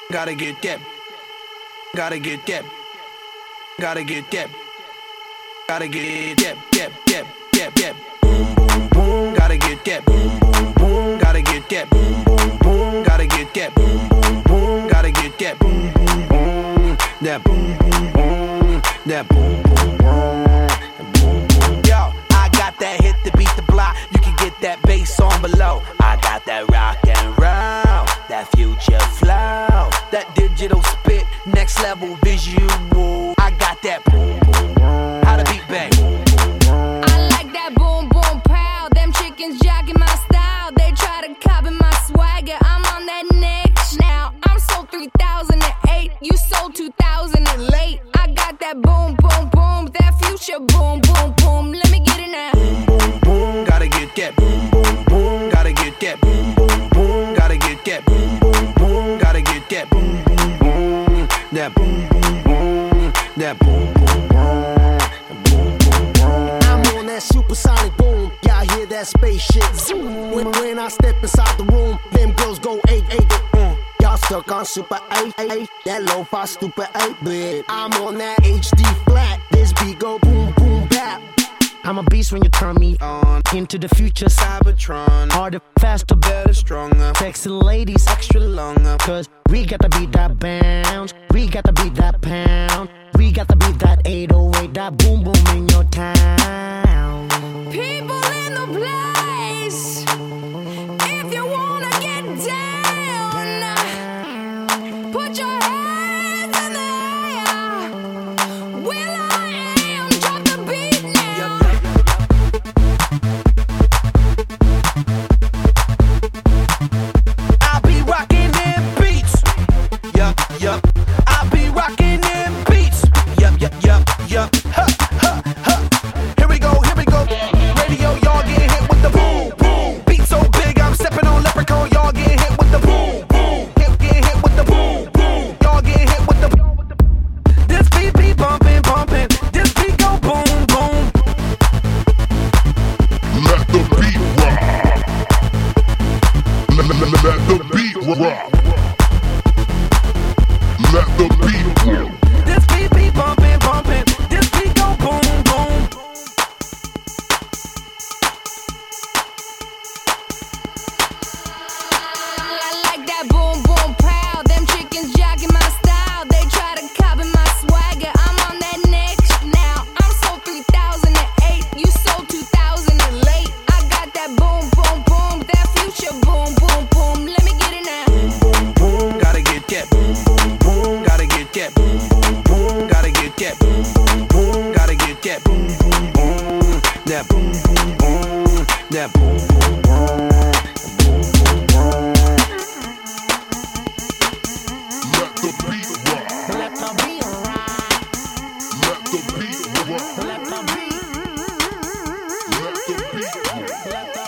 Gotta get that. Gotta get that. Gotta get that. Gotta get that. That. Boom, boom, boom. Gotta get that. Boom, boom, boom. Gotta get that. Boom, boom, boom. Gotta get that. Boom, boom, boom. Gotta get that. Boom, boom, boom. That boom, boom, boom. That boom, boom, boom. Yo, I got that hit to beat the block. You can get that bass on below. I got that rock and roll, that future flow, that digital spit, next level visual. I got that boom, boom, boom. How to beat bang. I like that boom, boom, pow. Them chickens jogging my style. They try to copy my swagger. I'm on that next now. I'm sold 3008. You sold 2000 and late. I got that boom, boom, boom. That future boom, boom, boom. Let me get it now. Boom, boom, boom. Gotta get that. Boom, boom, boom. Gotta get that. Boom, boom, boom. Gotta get that. Boom, boom, boom. Gotta get that. Boom, boom, boom. That boom, boom, boom. That boom, boom, boom. I'm on that supersonic boom. Y'all hear that spaceship zoom. When I step inside the room, them girls go 8-8. Y'all stuck on super 8-8. That lo-fi stupid 8-bit. I'm on that HD flat. This beat go boom, boom, bap. I'm a beast when you turn me on. Into the future, Cybertron. Harder, faster, better, stronger. Sexy ladies, extra longer. Cause we got to beat that bounce. We got to beat that pound. We got to beat that 808. That boom, boom in your town. People in the place. If you wanna get down, put your hands in the air. Will I am, drop the beat now. I'll be rocking them beats. Yup. I'll be rocking them beats. Yup. Ha. Here we go. Radio, y'all getting hit with the boom, boom. Beat so big, I'm stepping on leprechaun. Y'all getting hit with the boom, boom. Getting hit with the boom, boom. Y'all getting hit with the. This beat be bumping. This beat go boom, boom. Let the beat rock. Let the beat rock. Let the beat rock. This beat be bumping. This beat go boom, boom. I like that boom, boom, pow. Them chickens jogging my style. They try to copy my swagger. I'm on that next now. I'm sold 3008. You sold 2000 and late. I got that boom, boom, boom. That future boom, boom, boom. Let me get it now. Boom, boom, gotta get that. Boom, boom, boom, gotta get that. Boom, boom, boom, gotta get that. Boom, boom, boom, gotta get that. Boom, boom, boom, that boom, boom, boom, that boom, boom, boom. Let the beat rock. Let the beat rock. Let the beat rock. Let the beat. Let the beat rock. Let the